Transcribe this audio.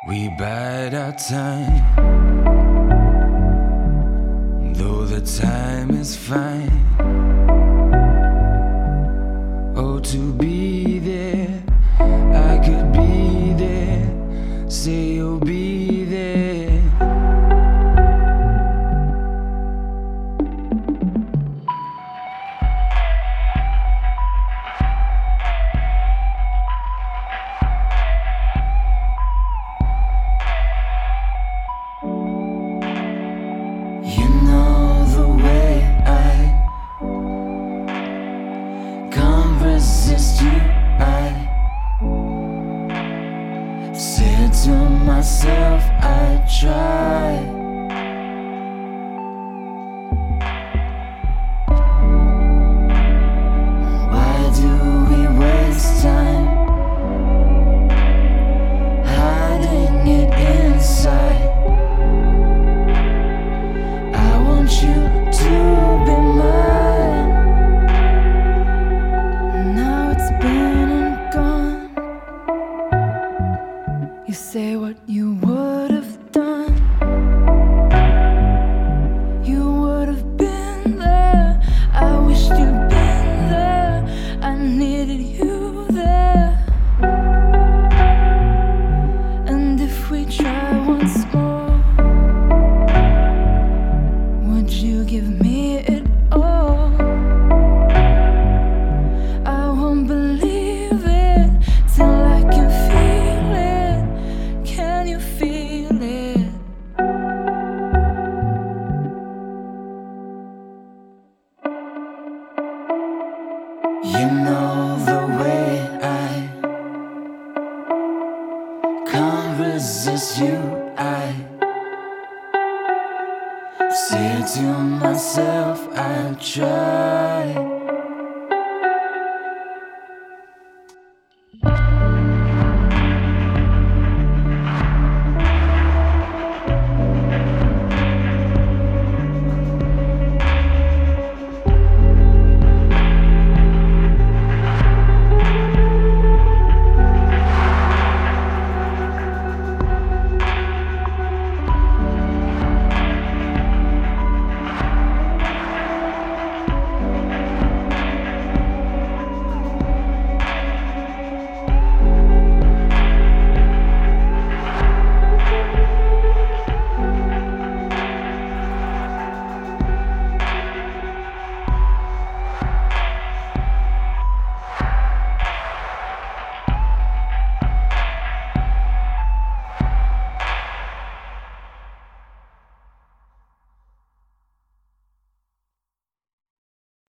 We bide our time, though the time is fine. Oh, to be there, I could be there. Say you'll be there. You know the way I can't resist you. I said to myself, I try. Why do we waste time hiding it inside? You to be mine. Now it's been and gone. You say what you would have done. You would have been there. I wished you'd been there. I needed you there. And if we try once more, you give me it all. I won't believe it till I can feel it. Can you feel it? You know the way I can't resist you. I say to myself, I try.